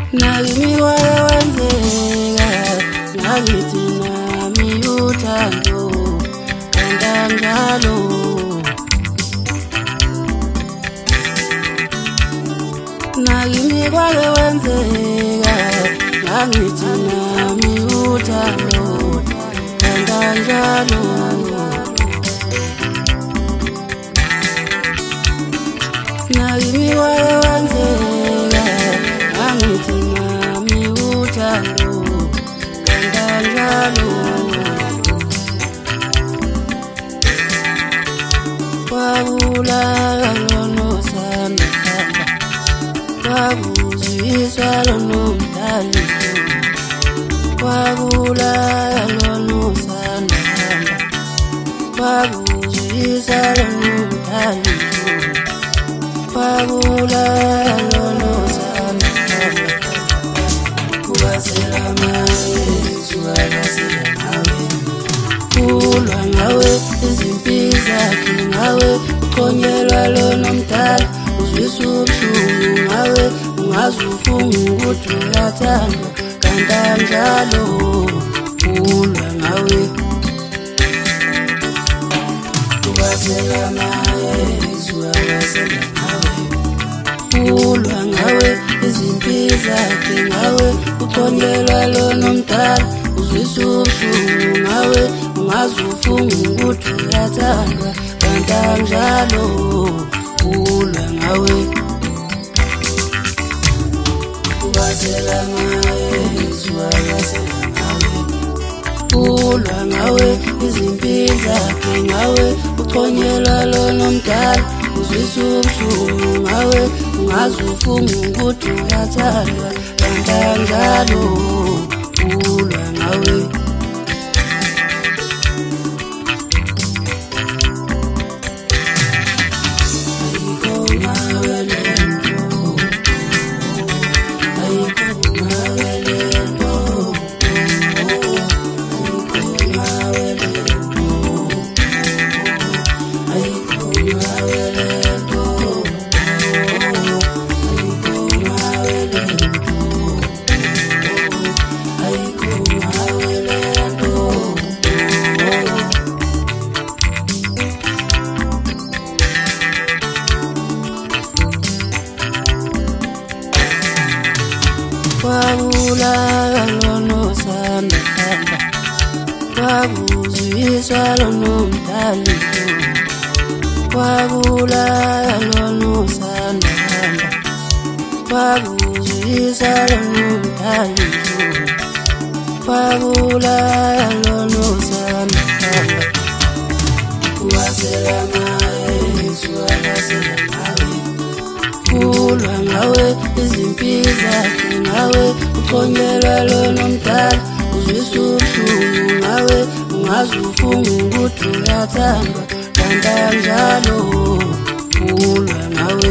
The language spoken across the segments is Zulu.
Nakimi wenzeka ngakithi nami uthando kanjalo. Nakimi wenzeka ngakithi nami uthando kanjalo. Nakimi wenzeka ngakithi nami uthando kanjalo. Kwabulala lonosanda kwakuzwiswa lonomdali. Kwabulala lonosanda kwakuzwiswa lonomdali. Kwabulala lonosanda kulwa ngawe izimpi zakhe ngawe uxhonyelwa lonomdala uzwisa ubuhlungu ngawe ungaze ufunge ukuthi uyathandwa kanjalo. Kulwa ngawe kulwa ngawe izimpi zakhe ngawe uxhonyelwa lonomdala uzwisa ubuhlungu ngawe ungaze ufunge ukuthi uyathandwa kanjalo. Kulwa ngawe kulwa ngawe izimpi zakhe ngawe uxhonyelwa lonomdala uzwisa ubuhlungu ngawe ungaze ufunge ukuthi uyathandwa kanjalo. Kulwa ngawe kwabulala lonosanda kwakuzwiswa lonomdali. Kwabulala lonosanda kwakuzwiswa lonomdali. Kwabulala lonosanda kulwa ngawe izimpi zakhe ngawe uxhonyelwa lonomdala uzwisa ubuhlungu ngawe ungaze ufunge ukuthi uyathandwa kanjalo. Kulwa ngawe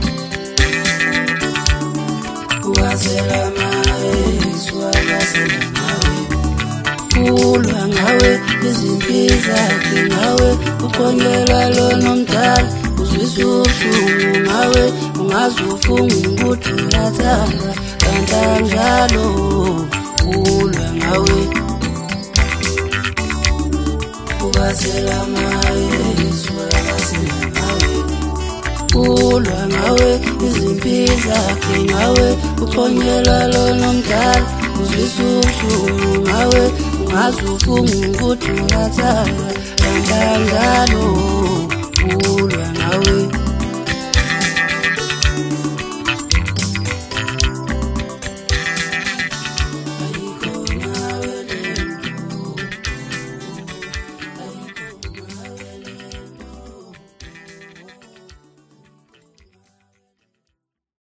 kulwa ngawe izimpi zakhe ngawe uxhonyelwa lonomdala uzwisa ubuhlungu ngawe ungaze ufunge ukuthi uyathandwa kanjalo. Kulwa ngawe kulwa ngawe izimpi zakhe ngawe uxhonyelwa lonomdala uzwisa ubuhlungu ngawe ungaze ufunge ukuthi uyathandwa kanjalo. Kulwa ngawe